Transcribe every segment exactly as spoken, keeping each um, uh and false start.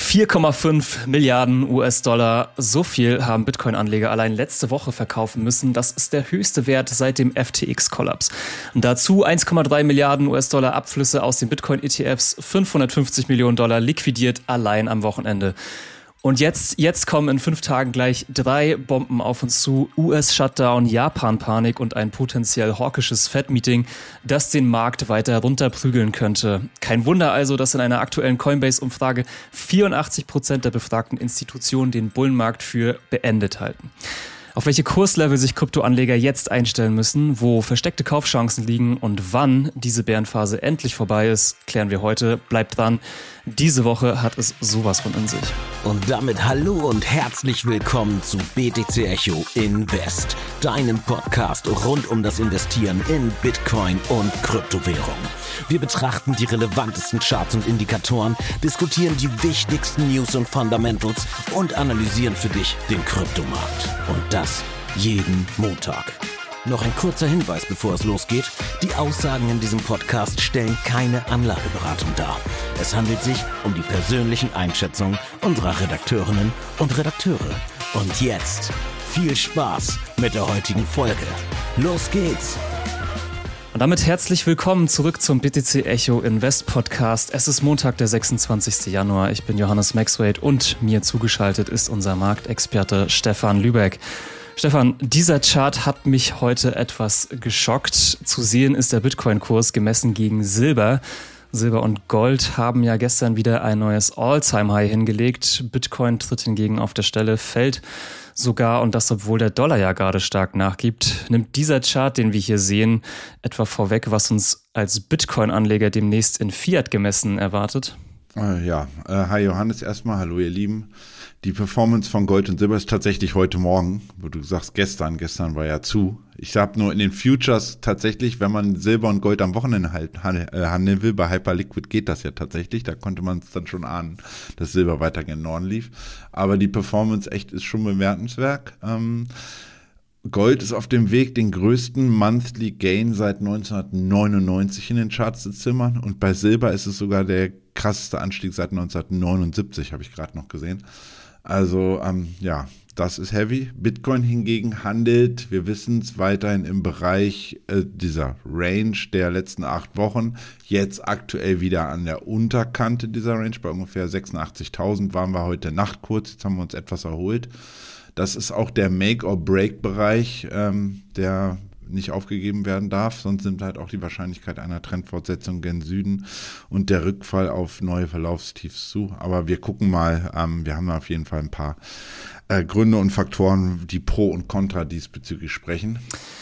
vier Komma fünf Milliarden U S-Dollar. So viel haben Bitcoin-Anleger allein letzte Woche verkaufen müssen. Das ist der höchste Wert seit dem F T X-Kollaps. Und dazu eins Komma drei Milliarden U S-Dollar Abflüsse aus den Bitcoin-E T Fs, fünfhundertfünfzig Millionen Dollar liquidiert allein am Wochenende. Und jetzt, jetzt kommen in fünf Tagen gleich drei Bomben auf uns zu. U S-Shutdown, Japan-Panik und ein potenziell hawkisches Fed-Meeting, das den Markt weiter runterprügeln könnte. Kein Wunder also, dass in einer aktuellen Coinbase-Umfrage vierundachtzig Prozent der befragten Institutionen den Bullenmarkt für beendet halten. Auf welche Kurslevel sich Kryptoanleger jetzt einstellen müssen, wo versteckte Kaufchancen liegen und wann diese Bärenphase endlich vorbei ist, klären wir heute. Bleibt dran, diese Woche hat es sowas von in sich. Und damit hallo und herzlich willkommen zu B T C Echo Invest, deinem Podcast rund um das Investieren in Bitcoin und Kryptowährung. Wir betrachten die relevantesten Charts und Indikatoren, diskutieren die wichtigsten News und Fundamentals und analysieren für dich den Kryptomarkt. Und das jeden Montag. Noch ein kurzer Hinweis, bevor es losgeht. Die Aussagen in diesem Podcast stellen keine Anlageberatung dar. Es handelt sich um die persönlichen Einschätzungen unserer Redakteurinnen und Redakteure. Und jetzt viel Spaß mit der heutigen Folge. Los geht's! Und damit herzlich willkommen zurück zum B T C Echo Invest Podcast. Es ist Montag, der sechsundzwanzigsten Januar. Ich bin Johannes Maxwade und mir zugeschaltet ist unser Marktexperte Stefan Lübeck. Stefan, dieser Chart hat mich heute etwas geschockt. Zu sehen ist der Bitcoin-Kurs gemessen gegen Silber. Silber und Gold haben ja gestern wieder ein neues All-Time-High hingelegt. Bitcoin tritt hingegen auf der Stelle, fällt sogar, und das, obwohl der Dollar ja gerade stark nachgibt. Nimmt dieser Chart, den wir hier sehen, etwa vorweg, was uns als Bitcoin-Anleger demnächst in Fiat gemessen erwartet? Äh, ja, äh, hi Johannes erstmal, hallo ihr Lieben. Die Performance von Gold und Silber ist tatsächlich heute Morgen, wo du sagst gestern, gestern war ja zu. Ich habe nur in den Futures tatsächlich, wenn man Silber und Gold am Wochenende halt handeln will, bei Hyperliquid geht das ja tatsächlich, da konnte man es dann schon ahnen, dass Silber weiter gen Norden lief. Aber die Performance echt ist schon bemerkenswert. Ähm, Gold ist auf dem Weg, den größten Monthly Gain seit neunzehnhundertneunundneunzig in den Charts zu zimmern, und bei Silber ist es sogar der krasseste Anstieg seit neunzehnhundertneunundsiebzig, habe ich gerade noch gesehen. Also ähm, ja, das ist heavy. Bitcoin hingegen handelt, wir wissen es, weiterhin im Bereich äh, dieser Range der letzten acht Wochen. Jetzt aktuell wieder an der Unterkante dieser Range, bei ungefähr sechsundachtzigtausend waren wir heute Nacht kurz, jetzt haben wir uns etwas erholt. Das ist auch der Make-or-Break-Bereich, ähm, der nicht aufgegeben werden darf, sonst nimmt halt auch die Wahrscheinlichkeit einer Trendfortsetzung gen Süden und der Rückfall auf neue Verlaufstiefs zu. Aber wir gucken mal, ähm, wir haben auf jeden Fall ein paar äh, Gründe und Faktoren, die pro und contra diesbezüglich sprechen.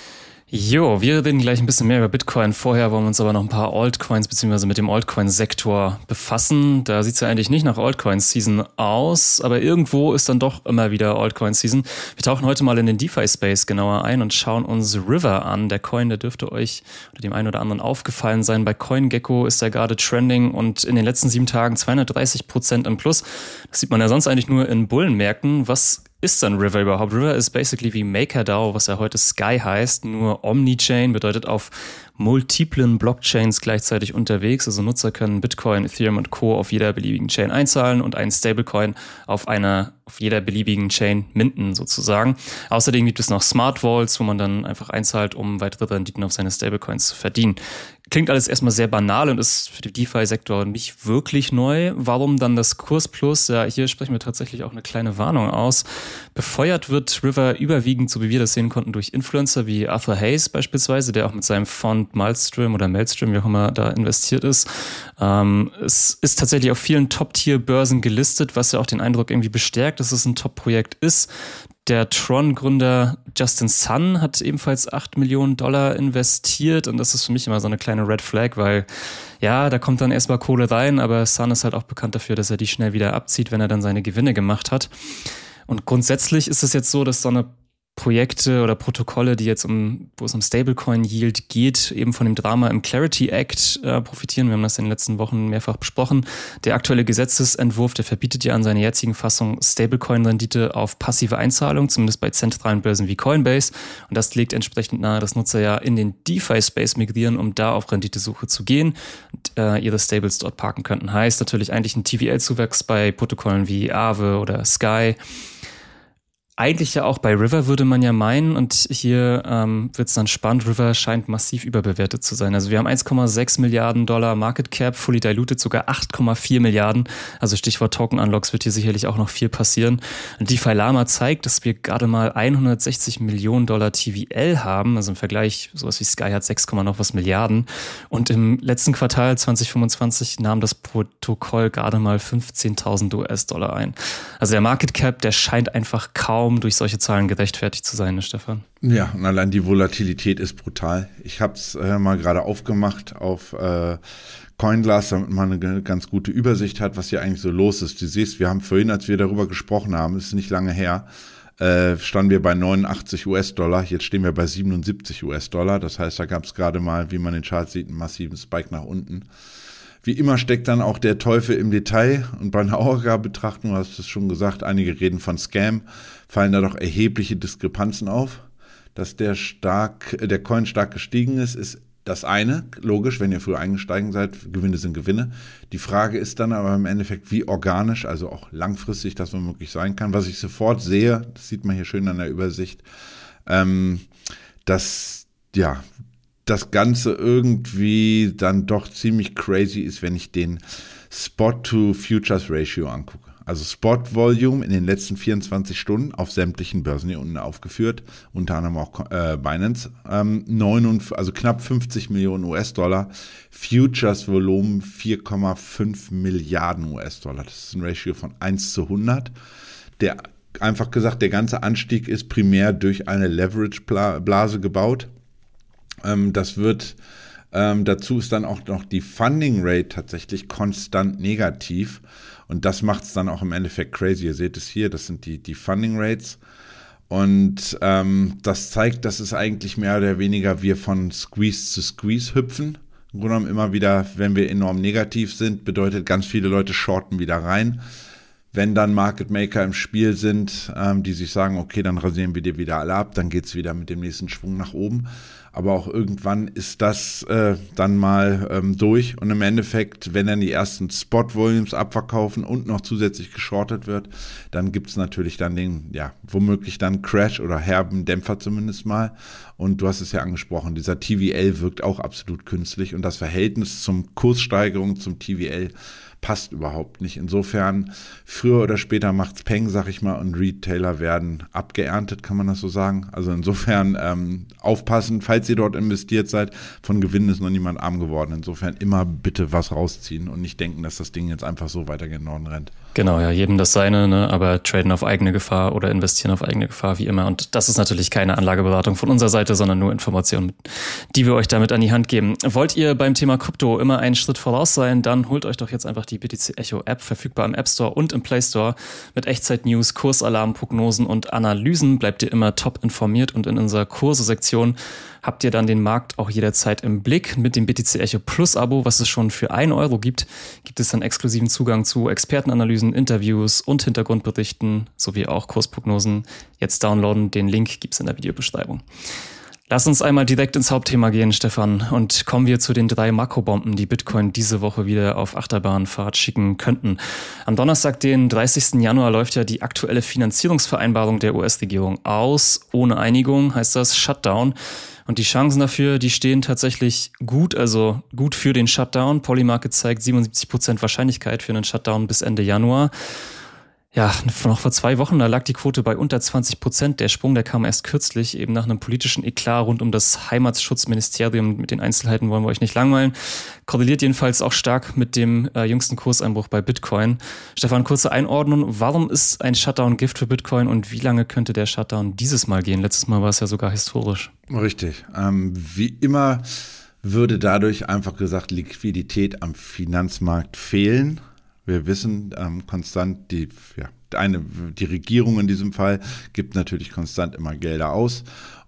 Jo, wir reden gleich ein bisschen mehr über Bitcoin. Vorher wollen wir uns aber noch ein paar Altcoins bzw. mit dem Altcoin-Sektor befassen. Da sieht es ja eigentlich nicht nach Altcoin-Season aus, aber irgendwo ist dann doch immer wieder Altcoin-Season. Wir tauchen heute mal in den DeFi-Space genauer ein und schauen uns River an. Der Coin, der dürfte euch oder dem einen oder anderen aufgefallen sein. Bei CoinGecko ist er gerade trending und in den letzten sieben Tagen zweihundertdreißig Prozent im Plus. Das sieht man ja sonst eigentlich nur in Bullenmärkten. Was ist dann River überhaupt? River ist basically wie MakerDAO, was ja heute Sky heißt, nur Omnichain, bedeutet auf multiplen Blockchains gleichzeitig unterwegs. Also Nutzer können Bitcoin, Ethereum und Co. auf jeder beliebigen Chain einzahlen und einen Stablecoin auf einer, auf jeder beliebigen Chain minten sozusagen. Außerdem gibt es noch Smart Vaults, wo man dann einfach einzahlt, um weitere Renditen auf seine Stablecoins zu verdienen. Klingt alles erstmal sehr banal und ist für den DeFi-Sektor nicht wirklich neu. Warum dann das Kursplus? Ja, hier sprechen wir tatsächlich auch eine kleine Warnung aus. Befeuert wird River überwiegend, so wie wir das sehen konnten, durch Influencer wie Arthur Hayes beispielsweise, der auch mit seinem Fond Maelstrom oder Maelstrom, wie auch immer da investiert ist. Ähm, es ist tatsächlich auf vielen Top-Tier-Börsen gelistet, was ja auch den Eindruck irgendwie bestärkt, dass es ein Top-Projekt ist. Der Tron-Gründer Justin Sun hat ebenfalls acht Millionen Dollar investiert und das ist für mich immer so eine kleine Red Flag, weil ja, da kommt dann erstmal Kohle rein, aber Sun ist halt auch bekannt dafür, dass er die schnell wieder abzieht, wenn er dann seine Gewinne gemacht hat. Und grundsätzlich ist es jetzt so, dass so eine Projekte oder Protokolle, die jetzt um, wo es um Stablecoin-Yield geht, eben von dem Drama im Clarity Act äh, profitieren. Wir haben das in den letzten Wochen mehrfach besprochen. Der aktuelle Gesetzesentwurf, der verbietet ja an seiner jetzigen Fassung Stablecoin-Rendite auf passive Einzahlung, zumindest bei zentralen Börsen wie Coinbase. Und das legt entsprechend nahe, dass Nutzer ja in den DeFi-Space migrieren, um da auf Renditesuche zu gehen und äh, ihre Stables dort parken könnten. Heißt natürlich eigentlich ein T V L-Zuwachs bei Protokollen wie Aave oder Sky. Eigentlich ja auch bei River, würde man ja meinen, und hier ähm, wird es dann spannend. River scheint massiv überbewertet zu sein. Also wir haben eins Komma sechs Milliarden Dollar Market Cap, fully diluted sogar acht Komma vier Milliarden. Also Stichwort Token Unlocks wird hier sicherlich auch noch viel passieren. Und DeFi Lama zeigt, dass wir gerade mal hundertsechzig Millionen Dollar T V L haben. Also im Vergleich, sowas wie Sky hat sechs, noch was Milliarden. Und im letzten Quartal zwanzig fünfundzwanzig nahm das Protokoll gerade mal fünfzehntausend U S-Dollar ein. Also der Market Cap, der scheint einfach kaum durch solche Zahlen gerechtfertigt zu sein, ne, Stefan? Ja, und allein die Volatilität ist brutal. Ich habe es äh, mal gerade aufgemacht auf äh, CoinGlass, damit man eine ganz gute Übersicht hat, was hier eigentlich so los ist. Du siehst, wir haben vorhin, als wir darüber gesprochen haben, ist nicht lange her, äh, standen wir bei neunundachtzig U S-Dollar, jetzt stehen wir bei siebenundsiebzig U S-Dollar. Das heißt, da gab es gerade mal, wie man den Chart sieht, einen massiven Spike nach unten. Wie immer steckt dann auch der Teufel im Detail, und bei einer Orga-Betrachtung, du hast es schon gesagt, einige reden von Scam, fallen da doch erhebliche Diskrepanzen auf. Dass der stark, der Coin stark gestiegen ist, ist das eine. Logisch, wenn ihr früher eingestiegen seid, Gewinne sind Gewinne. Die Frage ist dann aber im Endeffekt, wie organisch, also auch langfristig das womöglich sein kann. Was ich sofort sehe, das sieht man hier schön an der Übersicht, ähm, dass, ja, das Ganze irgendwie dann doch ziemlich crazy ist, wenn ich den Spot-to-Futures-Ratio angucke. Also Spot-Volume in den letzten vierundzwanzig Stunden auf sämtlichen Börsen hier unten aufgeführt, unter anderem auch äh, Binance, ähm, neun, also knapp fünfzig Millionen U S-Dollar, Futures-Volumen vier Komma fünf Milliarden U S-Dollar. Das ist ein Ratio von eins zu hundert. Der, einfach gesagt, der ganze Anstieg ist primär durch eine Leverage-Blase gebaut. Das wird, ähm, dazu ist dann auch noch die Funding Rate tatsächlich konstant negativ, und das macht es dann auch im Endeffekt crazy. Ihr seht es hier, das sind die, die Funding Rates, und ähm, das zeigt, dass es eigentlich mehr oder weniger wir von Squeeze zu Squeeze hüpfen. Im Grunde genommen immer wieder, wenn wir enorm negativ sind, bedeutet, ganz viele Leute shorten wieder rein. Wenn dann Market Maker im Spiel sind, ähm, die sich sagen, okay, dann rasieren wir dir wieder alle ab, dann geht's wieder mit dem nächsten Schwung nach oben. Aber auch irgendwann ist das äh, dann mal ähm, durch, und im Endeffekt, wenn dann die ersten Spot-Volumes abverkaufen und noch zusätzlich geschortet wird, dann gibt's natürlich dann den, ja, womöglich dann Crash oder herben Dämpfer zumindest mal. Und du hast es ja angesprochen, dieser T V L wirkt auch absolut künstlich, und das Verhältnis zum Kurssteigerung zum T V L passt überhaupt nicht. Insofern, früher oder später macht's Peng, sag ich mal, und Retailer werden abgeerntet, kann man das so sagen. Also insofern ähm, aufpassen, falls ihr dort investiert seid, von Gewinnen ist noch niemand arm geworden. Insofern immer bitte was rausziehen und nicht denken, dass das Ding jetzt einfach so weiter gen Norden rennt. Genau, ja, jedem das seine, ne? Aber traden auf eigene Gefahr oder investieren auf eigene Gefahr, wie immer. Und das ist natürlich keine Anlageberatung von unserer Seite, sondern nur Informationen, die wir euch damit an die Hand geben. Wollt ihr beim Thema Krypto immer einen Schritt voraus sein, dann holt euch doch jetzt einfach die B T C Echo App, verfügbar im App Store und im Play Store. Mit Echtzeit-News, Kursalarm, Prognosen und Analysen bleibt ihr immer top informiert, und in unserer Kurse-Sektion habt ihr dann den Markt auch jederzeit im Blick. Mit dem B T C Echo Plus Abo, was es schon für einen Euro gibt, gibt es dann exklusiven Zugang zu Expertenanalysen, Interviews und Hintergrundberichten sowie auch Kursprognosen. Jetzt downloaden, den Link gibt's in der Videobeschreibung. Lass uns einmal direkt ins Hauptthema gehen, Stefan, und kommen wir zu den drei Makrobomben, die Bitcoin diese Woche wieder auf Achterbahnfahrt schicken könnten. Am Donnerstag, den dreißigsten Januar, läuft ja die aktuelle Finanzierungsvereinbarung der U S-Regierung aus. Ohne Einigung heißt das Shutdown. Und die Chancen dafür, die stehen tatsächlich gut, also gut für den Shutdown. Polymarket zeigt siebenundsiebzig Prozent Wahrscheinlichkeit für einen Shutdown bis Ende Januar. Ja, noch vor zwei Wochen, da lag die Quote bei unter zwanzig Prozent. Der Sprung, der kam erst kürzlich, eben nach einem politischen Eklat rund um das Heimatschutzministerium. Mit den Einzelheiten wollen wir euch nicht langweilen. Korreliert jedenfalls auch stark mit dem äh, jüngsten Kurseinbruch bei Bitcoin. Stefan, kurze Einordnung. Warum ist ein Shutdown Gift für Bitcoin, und wie lange könnte der Shutdown dieses Mal gehen? Letztes Mal war es ja sogar historisch. Richtig. Ähm, wie immer würde dadurch einfach gesagt Liquidität am Finanzmarkt fehlen. Wir wissen ähm, konstant, die, ja, eine, die Regierung in diesem Fall gibt natürlich konstant immer Gelder aus.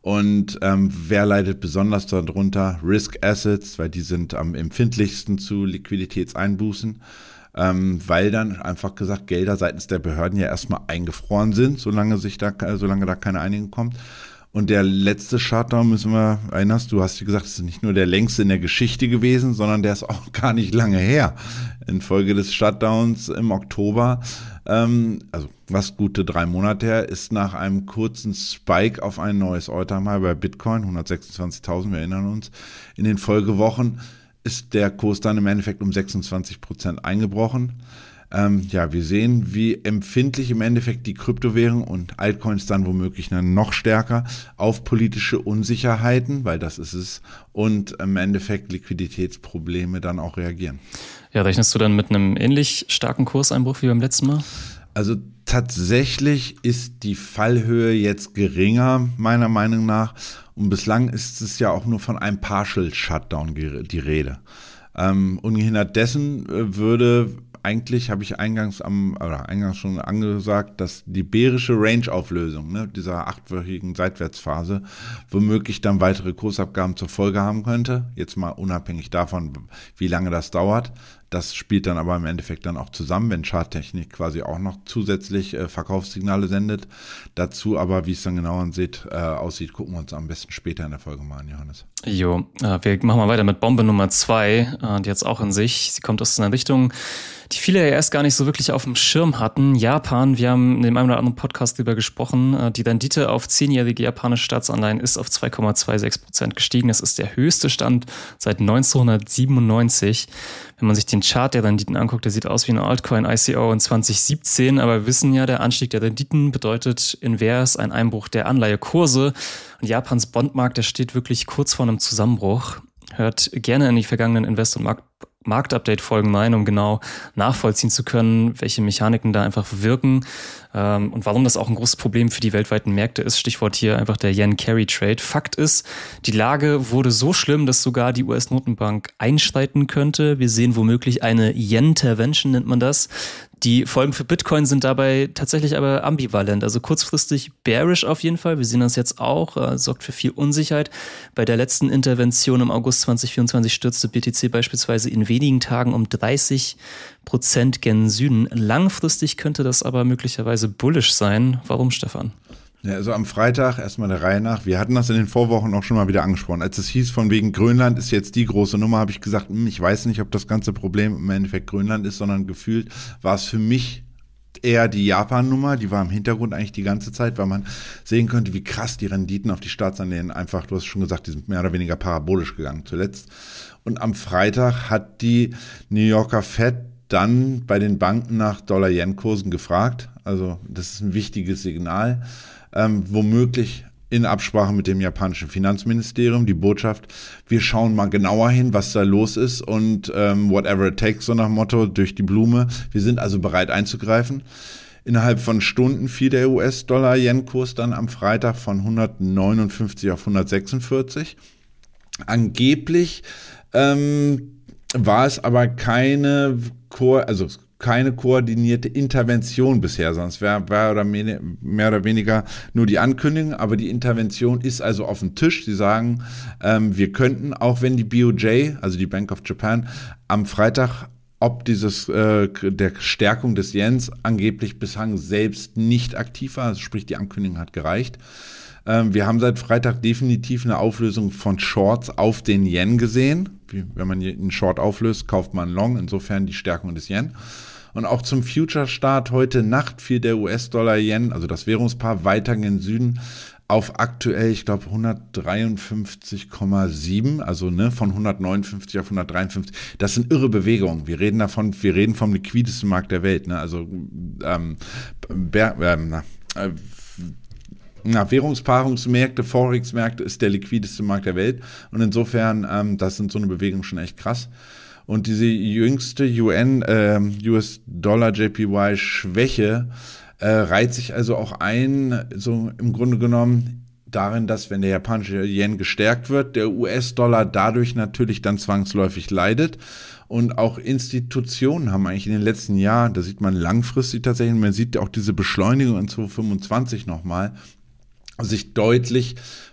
Und ähm, wer leidet besonders darunter? Risk Assets, weil die sind am empfindlichsten zu Liquiditätseinbußen. Ähm, weil dann einfach gesagt Gelder seitens der Behörden ja erstmal eingefroren sind, solange sich da, solange da keine Einigung kommt. Und der letzte Shutdown, müssen wir, erinnerst du, hast du gesagt, das ist nicht nur der längste in der Geschichte gewesen, sondern der ist auch gar nicht lange her. Infolge des Shutdowns im Oktober, ähm, also was gute drei Monate her, ist nach einem kurzen Spike auf ein neues All-Time-High bei Bitcoin, hundertsechsundzwanzigtausend, wir erinnern uns, in den Folgewochen ist der Kurs dann im Endeffekt um sechsundzwanzig Prozent eingebrochen. Ähm, ja, wir sehen, wie empfindlich im Endeffekt die Kryptowährungen und Altcoins dann womöglich noch stärker auf politische Unsicherheiten, weil das ist es, und im Endeffekt Liquiditätsprobleme dann auch reagieren. Ja, rechnest du dann mit einem ähnlich starken Kurseinbruch wie beim letzten Mal? Also tatsächlich ist die Fallhöhe jetzt geringer, meiner Meinung nach. Und bislang ist es ja auch nur von einem Partial Shutdown die Rede. Ähm, ungehindert dessen äh, würde eigentlich, habe ich eingangs am oder eingangs schon angesagt, dass die bärische Range-Auflösung, ne, dieser achtwöchigen Seitwärtsphase, womöglich dann weitere Kursabgaben zur Folge haben könnte. Jetzt mal unabhängig davon, wie lange das dauert. Das spielt dann aber im Endeffekt dann auch zusammen, wenn Charttechnik quasi auch noch zusätzlich äh, Verkaufssignale sendet. Dazu aber, wie es dann genau ansieht, äh, aussieht, gucken wir uns am besten später in der Folge mal an, Johannes. Jo, äh, wir machen mal weiter mit Bombe Nummer zwei, äh, die jetzt auch in sich. Sie kommt aus einer Richtung, die viele ja erst gar nicht so wirklich auf dem Schirm hatten. Japan, wir haben in dem einen oder anderen Podcast drüber gesprochen, äh, die Rendite auf zehnjährige japanische Staatsanleihen ist auf zwei Komma sechsundzwanzig Prozent gestiegen. Das ist der höchste Stand seit neunzehnhundertsiebenundneunzig. Wenn man sich den Chart der Renditen anguckt, der sieht aus wie ein Altcoin I C O in zwanzig siebzehn, aber wir wissen ja, der Anstieg der Renditen bedeutet invers ein Einbruch der Anleihekurse. Und Japans Bondmarkt, der steht wirklich kurz vor einem Zusammenbruch. Hört gerne in die vergangenen Invest- und Markt Marktupdate-Folgen rein, um genau nachvollziehen zu können, welche Mechaniken da einfach wirken ähm, und warum das auch ein großes Problem für die weltweiten Märkte ist. Stichwort hier einfach der Yen-Carry-Trade. Fakt ist, die Lage wurde so schlimm, dass sogar die U S-Notenbank einschreiten könnte. Wir sehen womöglich eine Yen-Intervention, nennt man das. Die Folgen für Bitcoin sind dabei tatsächlich aber ambivalent. Also kurzfristig bearish auf jeden Fall. Wir sehen das jetzt auch, äh, sorgt für viel Unsicherheit. Bei der letzten Intervention im August zwanzig vierundzwanzig stürzte B T C beispielsweise in wenigen Tagen um dreißig Prozent gen Süden. Langfristig könnte das aber möglicherweise bullish sein. Warum, Stefan? Ja, also am Freitag erstmal der Reihe nach. Wir hatten das in den Vorwochen auch schon mal wieder angesprochen. Als es hieß, von wegen Grönland ist jetzt die große Nummer, habe ich gesagt, ich weiß nicht, ob das ganze Problem im Endeffekt Grönland ist, sondern gefühlt war es für mich eher die Japan-Nummer. Die war im Hintergrund eigentlich die ganze Zeit, weil man sehen könnte, wie krass die Renditen auf die Staatsanleihen einfach, du hast schon gesagt, die sind mehr oder weniger parabolisch gegangen zuletzt. Und am Freitag hat die New Yorker Fed dann bei den Banken nach Dollar-Yen-Kursen gefragt. Also das ist ein wichtiges Signal. Ähm, womöglich in Absprache mit dem japanischen Finanzministerium die Botschaft, wir schauen mal genauer hin, was da los ist und ähm, whatever it takes, so nach Motto, durch die Blume. Wir sind also bereit einzugreifen. Innerhalb von Stunden fiel der U S-Dollar-Yen-Kurs dann am Freitag von hundertneunundfünfzig auf hundertsechsundvierzig. Angeblich ähm, war es aber keine Ko- also keine koordinierte Intervention bisher, sonst wäre wär oder mehr, mehr oder weniger nur die Ankündigung, aber die Intervention ist also auf dem Tisch. Sie sagen, ähm, wir könnten, auch wenn die B O J, also die Bank of Japan, am Freitag ob dieses äh, der Stärkung des Yens angeblich bislang selbst nicht aktiv war, also sprich die Ankündigung hat gereicht. Ähm, wir haben seit Freitag definitiv eine Auflösung von Shorts auf den Yen gesehen. Wie, wenn man einen Short auflöst, kauft man einen Long, insofern die Stärkung des Yen. Und auch zum Future-Start heute Nacht fiel der U S-Dollar-Yen, also das Währungspaar, weiter in den Süden auf aktuell, ich glaube, hundertdreiundfünfzig Komma sieben, also ne, von hundertneunundfünfzig auf hundertdreiundfünfzig. Das sind irre Bewegungen. Wir reden davon, wir reden vom liquidesten Markt der Welt. Ne? Also ähm, äh, na, äh, na, Währungspaarungsmärkte, Forex-Märkte ist der liquideste Markt der Welt. Und insofern, ähm, das sind so eine Bewegung schon echt krass. Und diese jüngste U N, äh, U S-Dollar J P Y-Schwäche äh, reiht sich also auch ein, so im Grunde genommen darin, dass wenn der japanische Yen gestärkt wird, der U S-Dollar dadurch natürlich dann zwangsläufig leidet. Und auch Institutionen haben eigentlich in den letzten Jahren, da sieht man langfristig tatsächlich, man sieht auch diese Beschleunigung in zwanzig fünfundzwanzig nochmal, sich deutlich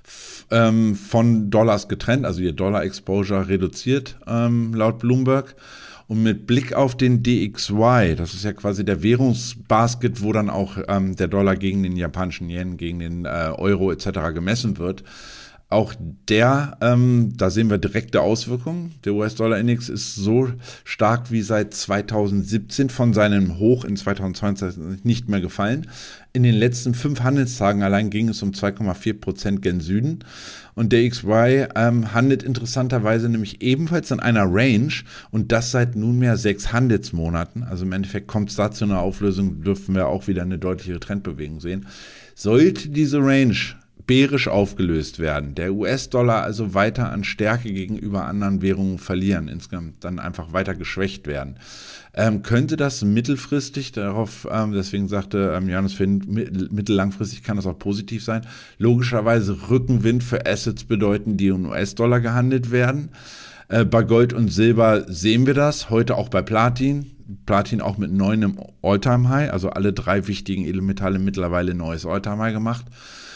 ähm, von Dollars getrennt, also ihr Dollar-Exposure reduziert, ähm, laut Bloomberg. Und mit Blick auf den D X Y, das ist ja quasi der Währungsbasket, wo dann auch ähm, der Dollar gegen den japanischen Yen, gegen den äh, Euro et cetera gemessen wird, auch der, ähm, da sehen wir direkte Auswirkungen. Der U S-Dollar-Index ist so stark wie seit zweitausendsiebzehn von seinem Hoch in zweitausendzweiundzwanzig nicht mehr gefallen. In den letzten fünf Handelstagen allein ging es um zwei Komma vier Prozent gen Süden. Und der X Y ähm, handelt interessanterweise nämlich ebenfalls in einer Range und das seit nunmehr sechs Handelsmonaten. Also im Endeffekt kommt es da zu einer Auflösung, dürfen wir auch wieder eine deutlichere Trendbewegung sehen. Sollte diese Range bärisch aufgelöst werden, der U S-Dollar also weiter an Stärke gegenüber anderen Währungen verlieren, insgesamt dann einfach weiter geschwächt werden, ähm, könnte das mittelfristig, darauf, ähm, deswegen sagte ähm, Johannes Finn, mittellangfristig kann das auch positiv sein, logischerweise Rückenwind für Assets bedeuten, die in U S-Dollar gehandelt werden. Äh, bei Gold und Silber sehen wir das, heute auch bei Platin. Platin auch mit neuem All-Time-High, also alle drei wichtigen Edelmetalle mittlerweile neues All-Time-High gemacht.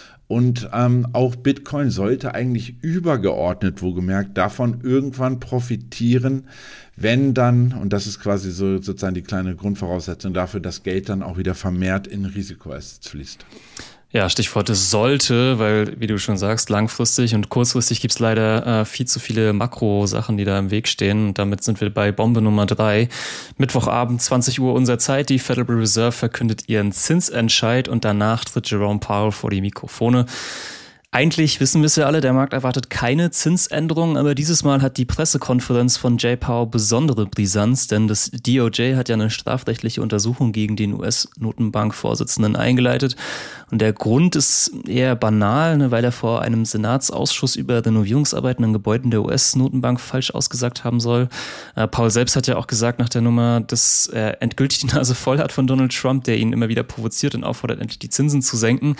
Und ähm, auch Bitcoin sollte eigentlich übergeordnet, wohlgemerkt, davon irgendwann profitieren, wenn dann, und das ist quasi so sozusagen die kleine Grundvoraussetzung dafür, dass Geld dann auch wieder vermehrt in Risikoassets fließt. Ja, Stichwort es sollte, weil, wie du schon sagst, langfristig und kurzfristig gibt's leider äh, viel zu viele Makro-Sachen, die da im Weg stehen. Und damit sind wir bei Bombe Nummer drei. Mittwochabend, zwanzig Uhr unserer Zeit. Die Federal Reserve verkündet ihren Zinsentscheid und danach tritt Jerome Powell vor die Mikrofone. Eigentlich wissen wir es ja alle, der Markt erwartet keine Zinsänderung, aber dieses Mal hat die Pressekonferenz von Jay Powell besondere Brisanz, denn das D O J hat ja eine strafrechtliche Untersuchung gegen den U S-Notenbank-Vorsitzenden eingeleitet. Und der Grund ist eher banal, ne, weil er vor einem Senatsausschuss über Renovierungsarbeiten an Gebäuden der U S-Notenbank falsch ausgesagt haben soll. Äh, Powell selbst hat ja auch gesagt nach der Nummer, dass er endgültig die Nase voll hat von Donald Trump, der ihn immer wieder provoziert und auffordert, endlich die Zinsen zu senken.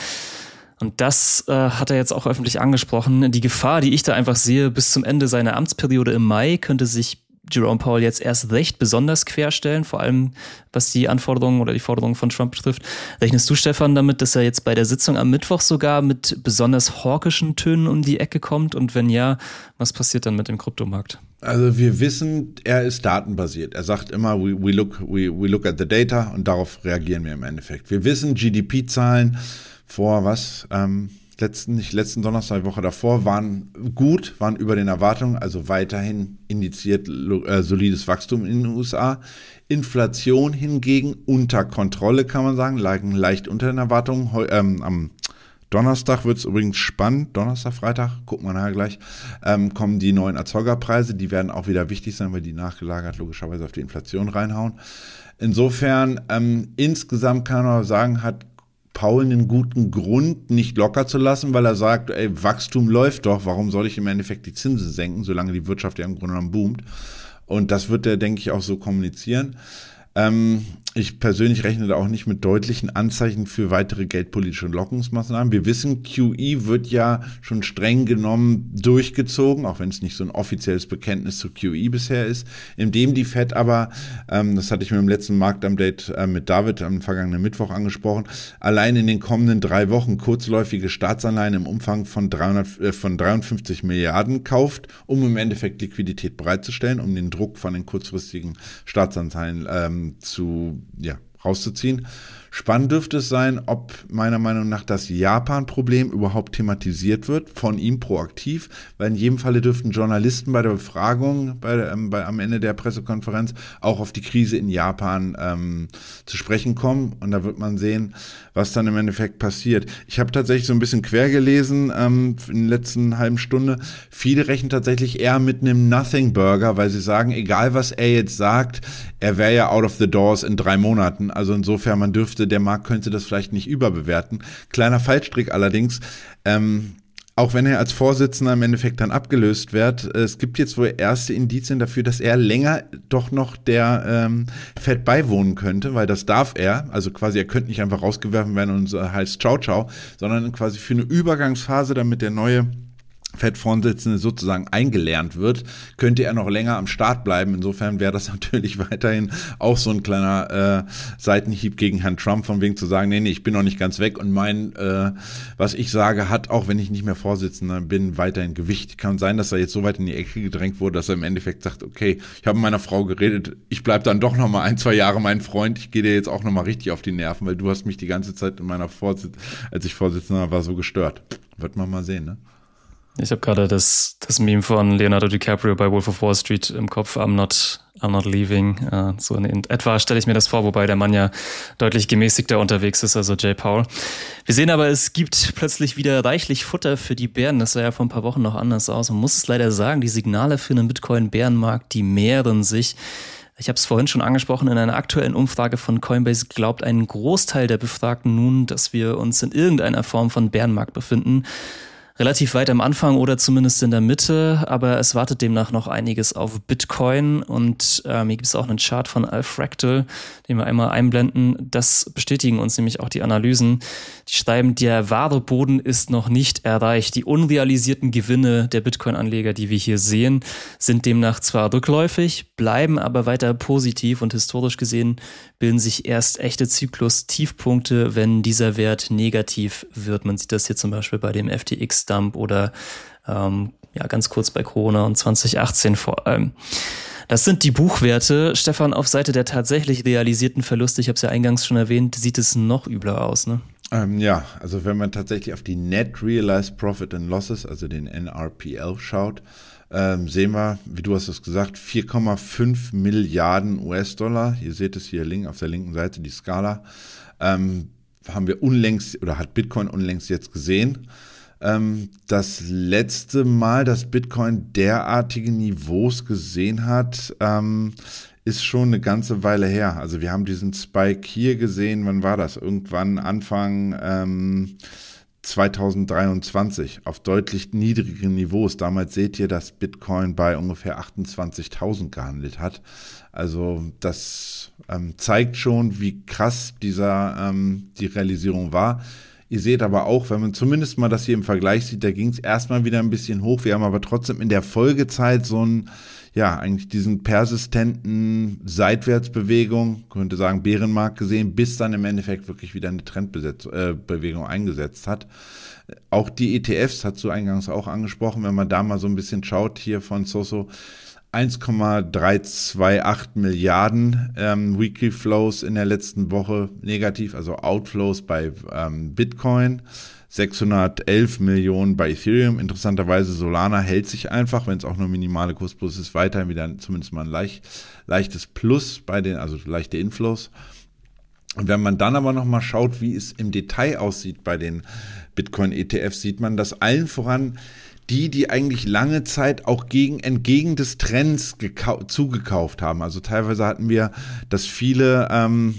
Und das äh, hat er jetzt auch öffentlich angesprochen. Die Gefahr, die ich da einfach sehe, bis zum Ende seiner Amtsperiode im Mai könnte sich Jerome Powell jetzt erst recht besonders querstellen, vor allem was die Anforderungen oder die Forderungen von Trump betrifft. Rechnest du, Stefan, damit, dass er jetzt bei der Sitzung am Mittwoch sogar mit besonders hawkischen Tönen um die Ecke kommt? Und wenn ja, was passiert dann mit dem Kryptomarkt? Also wir wissen, er ist datenbasiert. Er sagt immer, we, we, look, we, we look at the data und darauf reagieren wir im Endeffekt. Wir wissen, G D P-Zahlen vor was, ähm, letzten, nicht letzten Donnerstag, die Woche davor, waren gut, waren über den Erwartungen, also weiterhin indiziert äh, solides Wachstum in den U S A. Inflation hingegen unter Kontrolle, kann man sagen, lagen leicht unter den Erwartungen. Heu, ähm, am Donnerstag wird es übrigens spannend, Donnerstag, Freitag, gucken wir nachher gleich, ähm, kommen die neuen Erzeugerpreise, die werden auch wieder wichtig sein, weil die nachgelagert logischerweise auf die Inflation reinhauen. Insofern, ähm, insgesamt kann man sagen, hat Powell einen guten Grund, nicht locker zu lassen, weil er sagt, ey, Wachstum läuft doch, warum soll ich im Endeffekt die Zinsen senken, solange die Wirtschaft ja im Grunde genommen boomt. Und das wird er, denke ich, auch so kommunizieren. Ähm, ich persönlich rechne da auch nicht mit deutlichen Anzeichen für weitere geldpolitische Lockungsmaßnahmen. Wir wissen, Q E wird ja schon streng genommen durchgezogen, auch wenn es nicht so ein offizielles Bekenntnis zu Q E bisher ist, indem die Fed aber, ähm, das hatte ich mir im letzten Marktupdate äh, mit David am vergangenen Mittwoch angesprochen, allein in den kommenden drei Wochen kurzläufige Staatsanleihen im Umfang von, dreihundert, äh, von dreiundfünfzig Milliarden kauft, um im Endeffekt Liquidität bereitzustellen, um den Druck von den kurzfristigen Staatsanleihen ähm, zu ja, rauszuziehen. Spannend dürfte es sein, ob meiner Meinung nach das Japan-Problem überhaupt thematisiert wird, von ihm proaktiv, weil in jedem Falle dürften Journalisten bei der Befragung bei, ähm, bei, am Ende der Pressekonferenz auch auf die Krise in Japan ähm, zu sprechen kommen und da wird man sehen, was dann im Endeffekt passiert. Ich habe tatsächlich so ein bisschen quer gelesen ähm, in der letzten halben Stunde. Viele rechnen tatsächlich eher mit einem Nothing Burger, weil sie sagen, egal was er jetzt sagt, er wäre ja out of the doors in drei Monaten. Also insofern, man dürfte, der Markt könnte das vielleicht nicht überbewerten. Kleiner Fallstrick allerdings, ähm, auch wenn er als Vorsitzender im Endeffekt dann abgelöst wird, es gibt jetzt wohl erste Indizien dafür, dass er länger doch noch der ähm, Fed beiwohnen könnte, weil das darf er, also quasi er könnte nicht einfach rausgeworfen werden und so heißt Ciao Ciao, sondern quasi für eine Übergangsphase, damit der neue Fed-Vorsitzende sozusagen eingelernt wird, könnte er noch länger am Start bleiben. Insofern wäre das natürlich weiterhin auch so ein kleiner äh, Seitenhieb gegen Herrn Trump, von wegen zu sagen, nee, nee, ich bin noch nicht ganz weg und mein, äh, was ich sage, hat, auch wenn ich nicht mehr Vorsitzender bin, weiterhin Gewicht. Kann sein, dass er jetzt so weit in die Ecke gedrängt wurde, dass er im Endeffekt sagt, okay, ich habe mit meiner Frau geredet, ich bleib dann doch noch mal ein, zwei Jahre mein Freund, ich gehe dir jetzt auch noch mal richtig auf die Nerven, weil du hast mich die ganze Zeit in meiner Vorsitz, als ich Vorsitzender war, so gestört. Wird man mal sehen, ne? Ich habe gerade das, das Meme von Leonardo DiCaprio bei Wolf of Wall Street im Kopf, I'm not, I'm not leaving. Uh, so in etwa stelle ich mir das vor, wobei der Mann ja deutlich gemäßigter unterwegs ist, also Jay Powell. Wir sehen aber, es gibt plötzlich wieder reichlich Futter für die Bären. Das sah ja vor ein paar Wochen noch anders aus. Man muss es leider sagen, die Signale für einen Bitcoin-Bärenmarkt, die mehren sich. Ich habe es vorhin schon angesprochen, in einer aktuellen Umfrage von Coinbase glaubt ein Großteil der Befragten nun, dass wir uns in irgendeiner Form von Bärenmarkt befinden. Relativ weit am Anfang oder zumindest in der Mitte, aber es wartet demnach noch einiges auf Bitcoin und ähm, hier gibt es auch einen Chart von Alfractal, den wir einmal einblenden. Das bestätigen uns nämlich auch die Analysen. Die schreiben, der wahre Boden ist noch nicht erreicht. Die unrealisierten Gewinne der Bitcoin-Anleger, die wir hier sehen, sind demnach zwar rückläufig, bleiben aber weiter positiv und historisch gesehen bilden sich erst echte Zyklus-Tiefpunkte, wenn dieser Wert negativ wird. Man sieht das hier zum Beispiel bei dem F T X-Dump oder ähm, ja ganz kurz bei Corona und zwanzig achtzehn vor allem. Das sind die Buchwerte. Stefan, auf Seite der tatsächlich realisierten Verluste, ich habe es ja eingangs schon erwähnt, sieht es noch übler aus, ne? Ähm, ja, also wenn man tatsächlich auf die Net Realized Profit and Losses, also den N R P L schaut, ähm, sehen wir, wie du hast es gesagt, vier Komma fünf Milliarden U S-Dollar. Ihr seht es hier link, auf der linken Seite, die Skala. Ähm, haben wir unlängst, oder hat Bitcoin unlängst jetzt gesehen. Ähm, das letzte Mal, dass Bitcoin derartige Niveaus gesehen hat, ähm, ist schon eine ganze Weile her. Also wir haben diesen Spike hier gesehen, wann war das? Irgendwann Anfang ähm, zwanzig dreiundzwanzig auf deutlich niedrigeren Niveaus. Damals seht ihr, dass Bitcoin bei ungefähr achtundzwanzigtausend gehandelt hat. Also das ähm, zeigt schon, wie krass dieser ähm, die Realisierung war. Ihr seht aber auch, wenn man zumindest mal das hier im Vergleich sieht, da ging es erstmal wieder ein bisschen hoch. Wir haben aber trotzdem in der Folgezeit so ein, ja, eigentlich diesen persistenten Seitwärtsbewegung, könnte sagen Bärenmarkt gesehen, bis dann im Endeffekt wirklich wieder eine Trendbewegung äh, eingesetzt hat. Auch die E T Fs, hast du eingangs auch angesprochen, wenn man da mal so ein bisschen schaut, hier von Soso, eins Komma dreihundertachtundzwanzig Milliarden ähm, Weekly Flows in der letzten Woche negativ, also Outflows bei ähm, Bitcoin, sechshundertelf Millionen bei Ethereum. Interessanterweise Solana hält sich einfach, wenn es auch nur minimale Kursplus ist, weiterhin wieder zumindest mal ein leicht, leichtes Plus bei den, also leichte Inflows. Und wenn man dann aber nochmal schaut, wie es im Detail aussieht bei den Bitcoin-E T Fs, sieht man, dass allen voran die, die eigentlich lange Zeit auch gegen, entgegen des Trends gekau- zugekauft haben. Also teilweise hatten wir, dass viele ähm,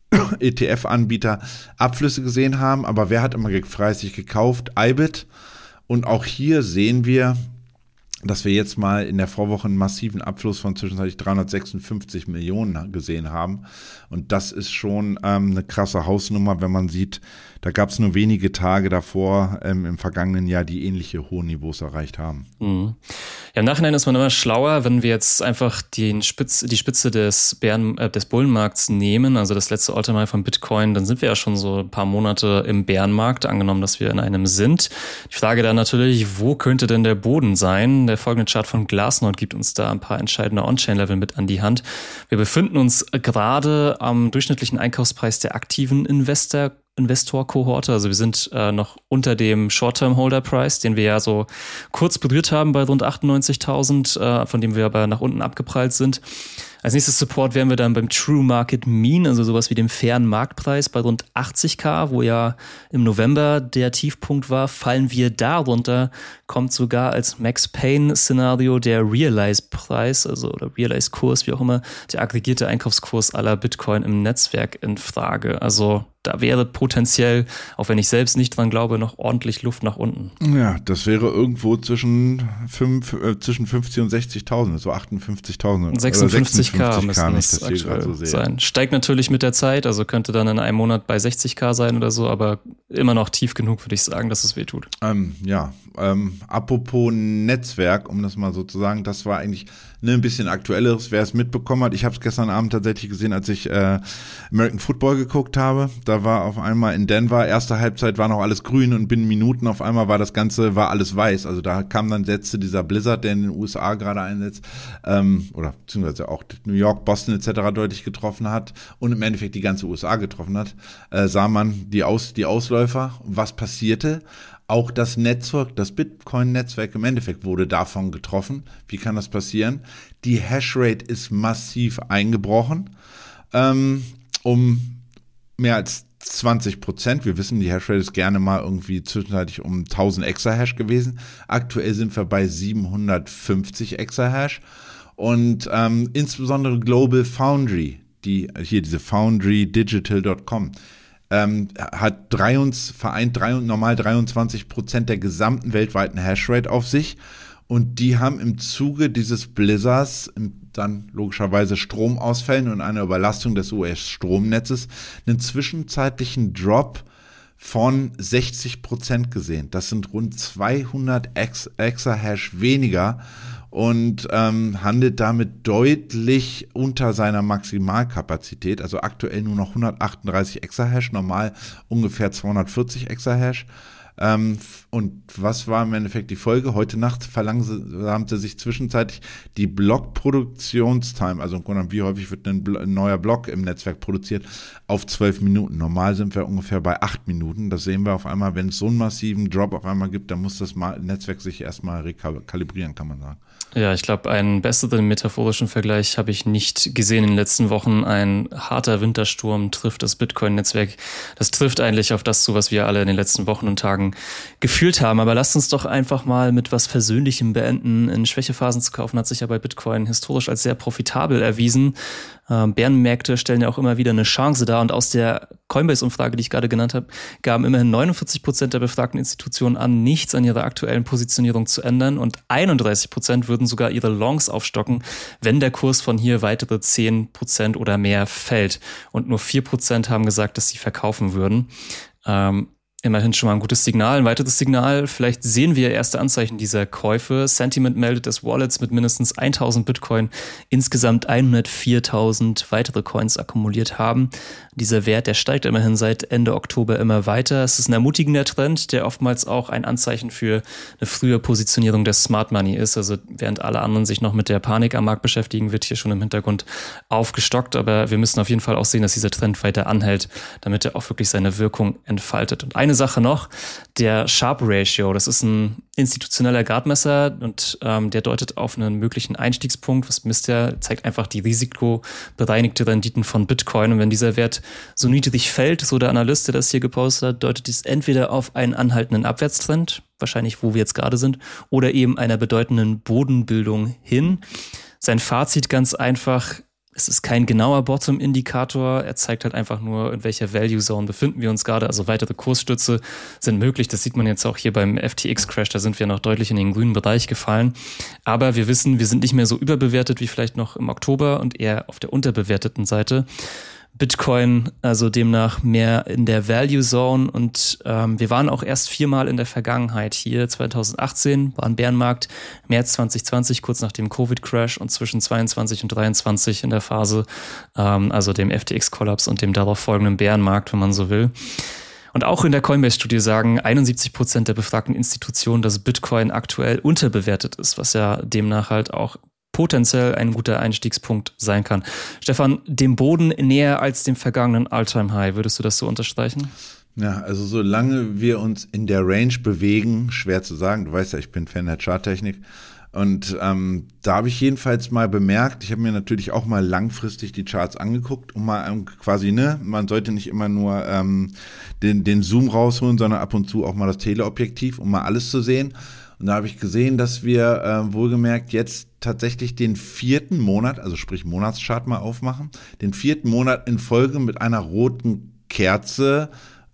E T F-Anbieter Abflüsse gesehen haben, aber wer hat immer fleißig gekauft? I B I T. Und auch hier sehen wir, dass wir jetzt mal in der Vorwoche einen massiven Abfluss von zwischenzeitlich dreihundertsechsundfünfzig Millionen gesehen haben. Und das ist schon ähm, eine krasse Hausnummer, wenn man sieht, da gab es nur wenige Tage davor ähm, im vergangenen Jahr, die ähnliche hohe Niveaus erreicht haben. Mhm. Ja, im Nachhinein ist man immer schlauer, wenn wir jetzt einfach den Spitz, die Spitze des, Bären, äh, des Bullenmarkts nehmen, also das letzte All-Time-High von Bitcoin, dann sind wir ja schon so ein paar Monate im Bärenmarkt, angenommen, dass wir in einem sind. Die Frage dann natürlich, wo könnte denn der Boden sein? Der folgende Chart von Glassnode gibt uns da ein paar entscheidende On-Chain-Level mit an die Hand. Wir befinden uns gerade am durchschnittlichen Einkaufspreis der aktiven Investor Investor-Kohorte, also wir sind äh, noch unter dem Short-Term-Holder-Price, den wir ja so kurz berührt haben bei rund achtundneunzigtausend, äh, von dem wir aber nach unten abgeprallt sind. Als nächstes Support wären wir dann beim True Market Mean, also sowas wie dem fairen Marktpreis bei rund achtzigtausend, wo ja im November der Tiefpunkt war. Fallen wir darunter, kommt sogar als Max Payne-Szenario der Realize-Preis, also oder Realize-Kurs, wie auch immer, der aggregierte Einkaufskurs aller Bitcoin im Netzwerk in Frage. Also da wäre potenziell, auch wenn ich selbst nicht dran glaube, noch ordentlich Luft nach unten. Ja, das wäre irgendwo zwischen, fünf, äh, zwischen fünfzig und sechzigtausend, so achtundfünfzigtausend. sechsundfünfzig fünfzig K müssen es aktuell so sein. Steigt natürlich mit der Zeit, also könnte dann in einem Monat bei sechzig K sein oder so, aber immer noch tief genug, würde ich sagen, dass es weh tut. Ähm, ja, ähm, apropos Netzwerk, um das mal so zu sagen, das war eigentlich ne, ein bisschen aktuelleres, wer es mitbekommen hat. Ich habe es gestern Abend tatsächlich gesehen, als ich äh, American Football geguckt habe. Da war auf einmal in Denver, erste Halbzeit war noch alles grün und binnen Minuten auf einmal war das Ganze, war alles weiß. Also da kam dann Sätze dieser Blizzard, der in den U S A gerade einsetzt, ähm, oder beziehungsweise auch New York, Boston et cetera deutlich getroffen hat und im Endeffekt die ganze U S A getroffen hat, äh, sah man die, Aus, die Ausläufer. Was passierte? Auch das Netzwerk, das Bitcoin-Netzwerk im Endeffekt wurde davon getroffen. Wie kann das passieren? Die Hashrate ist massiv eingebrochen, ähm, um mehr als zwanzig Prozent. Wir wissen, die Hashrate ist gerne mal irgendwie zwischenzeitlich um tausend Exahash gewesen. Aktuell sind wir bei siebenhundertfünfzig Exahash. Und ähm, insbesondere Global Foundry, die hier diese foundry digital Punkt com, Ähm, hat dreiundzwanzig, vereint drei, normal dreiundzwanzig Prozent der gesamten weltweiten Hashrate auf sich und die haben im Zuge dieses Blizzards, dann logischerweise Stromausfällen und einer Überlastung des U S-Stromnetzes, einen zwischenzeitlichen Drop von sechzig Prozent gesehen. Das sind rund zweihundert Ex- Exahash weniger und ähm, handelt damit deutlich unter seiner Maximalkapazität, also aktuell nur noch hundertachtunddreißig Exahash, normal ungefähr zweihundertvierzig Exahash. Ähm, und was war im Endeffekt die Folge? Heute Nacht verlangsamte sich zwischenzeitlich die Blockproduktionstime, also im Grunde genommen, wie häufig wird ein, Bl- ein neuer Block im Netzwerk produziert, auf zwölf Minuten. Normal sind wir ungefähr bei acht Minuten. Das sehen wir auf einmal, wenn es so einen massiven Drop auf einmal gibt, dann muss das Netzwerk sich erstmal rekalibrieren, kann man sagen. Ja, ich glaube, einen besseren metaphorischen Vergleich habe ich nicht gesehen in den letzten Wochen. Ein harter Wintersturm trifft das Bitcoin-Netzwerk. Das trifft eigentlich auf das zu, was wir alle in den letzten Wochen und Tagen gefühlt haben. Aber lasst uns doch einfach mal mit was Versöhnlichem beenden. In Schwächephasen zu kaufen hat sich ja bei Bitcoin historisch als sehr profitabel erwiesen. Ähm, Bärenmärkte stellen ja auch immer wieder eine Chance dar. Und aus der Coinbase-Umfrage, die ich gerade genannt habe, gaben immerhin neunundvierzig Prozent der befragten Institutionen an, nichts an ihrer aktuellen Positionierung zu ändern. Und einunddreißig Prozent würden sogar ihre Longs aufstocken, wenn der Kurs von hier weitere zehn Prozent oder mehr fällt. Und nur vier Prozent haben gesagt, dass sie verkaufen würden. Ähm, Immerhin schon mal ein gutes Signal. Ein weiteres Signal, vielleicht sehen wir erste Anzeichen dieser Käufe. Sentiment meldet, dass Wallets mit mindestens tausend Bitcoin insgesamt hundertviertausend weitere Coins akkumuliert haben. Dieser Wert, der steigt immerhin seit Ende Oktober immer weiter. Es ist ein ermutigender Trend, der oftmals auch ein Anzeichen für eine frühe Positionierung der Smart Money ist. Also während alle anderen sich noch mit der Panik am Markt beschäftigen, wird hier schon im Hintergrund aufgestockt. Aber wir müssen auf jeden Fall auch sehen, dass dieser Trend weiter anhält, damit er auch wirklich seine Wirkung entfaltet. Und eine Sache noch, der Sharpe Ratio, das ist ein institutioneller Gradmesser und ähm, der deutet auf einen möglichen Einstiegspunkt. Was misst der? Zeigt einfach die risikobereinigte Renditen von Bitcoin. Und wenn dieser Wert so niedrig fällt, so der Analyst, der das hier gepostet hat, deutet dies entweder auf einen anhaltenden Abwärtstrend, wahrscheinlich wo wir jetzt gerade sind, oder eben einer bedeutenden Bodenbildung hin. Sein Fazit ganz einfach: Es ist kein genauer Bottom-Indikator, er zeigt halt einfach nur, in welcher Value-Zone befinden wir uns gerade. Also weitere Kursstütze sind möglich, das sieht man jetzt auch hier beim F T X-Crash, da sind wir noch deutlich in den grünen Bereich gefallen. Aber wir wissen, wir sind nicht mehr so überbewertet wie vielleicht noch im Oktober und eher auf der unterbewerteten Seite. Bitcoin also demnach mehr in der Value Zone und ähm, wir waren auch erst viermal in der Vergangenheit hier. zwanzig achtzehn war ein Bärenmarkt, März zwanzig zwanzig kurz nach dem Covid-Crash und zwischen zweiundzwanzig und dreiundzwanzig in der Phase, ähm, also dem F T X-Kollaps und dem darauf folgenden Bärenmarkt, wenn man so will. Und auch in der Coinbase-Studie sagen einundsiebzig Prozent der befragten Institutionen, dass Bitcoin aktuell unterbewertet ist, was ja demnach halt auch potenziell ein guter Einstiegspunkt sein kann. Stefan, dem Boden näher als dem vergangenen All-Time-High, würdest du das so unterstreichen? Ja, also solange wir uns in der Range bewegen, schwer zu sagen, du weißt ja, ich bin Fan der Charttechnik und ähm, da habe ich jedenfalls mal bemerkt, ich habe mir natürlich auch mal langfristig die Charts angeguckt, um mal ähm, quasi, ne, man sollte nicht immer nur ähm, den, den Zoom rausholen, sondern ab und zu auch mal das Teleobjektiv, um mal alles zu sehen. Und da habe ich gesehen, dass wir äh, wohlgemerkt jetzt tatsächlich den vierten Monat, also sprich Monatschart mal aufmachen, den vierten Monat in Folge mit einer roten Kerze